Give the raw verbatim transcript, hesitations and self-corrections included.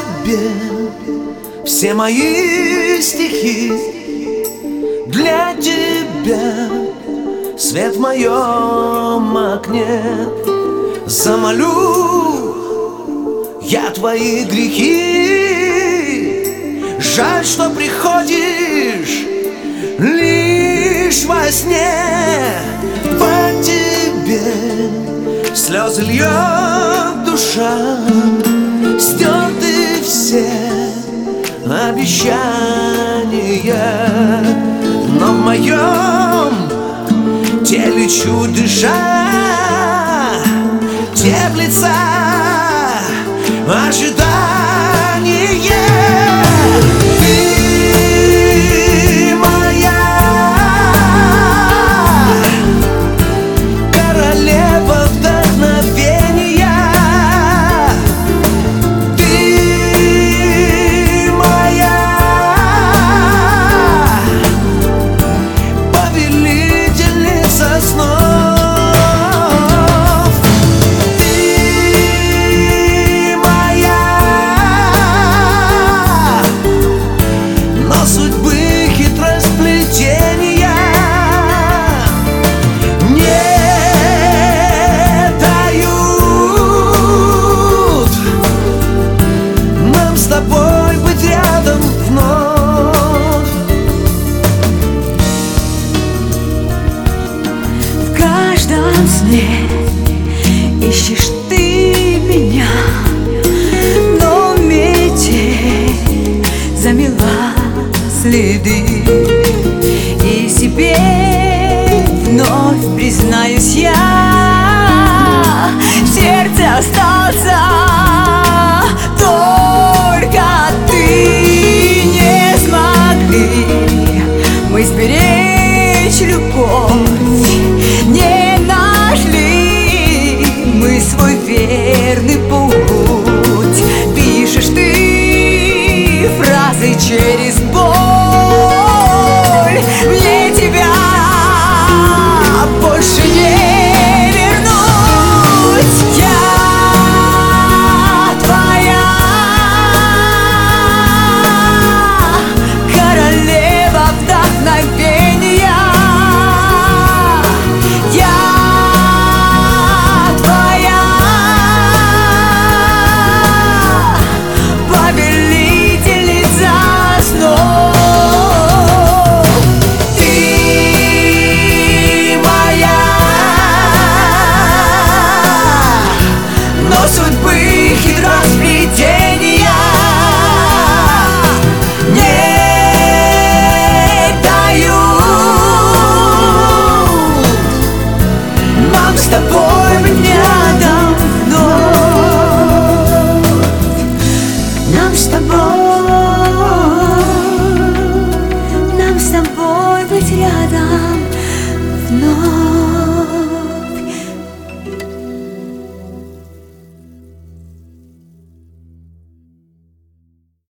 тебе все мои стихи, для тебя свет в моем окне. Замолю я твои грехи, жаль, что приходишь лишь во сне. По тебе слезы льет душа, стерты все обещания, но в моем теле чуть дыша теплится ожидание. Ты моя королева вдохновения, ты моя повелительница снов. Ищешь ты меня, но метель замела следы, и себе вновь признаю.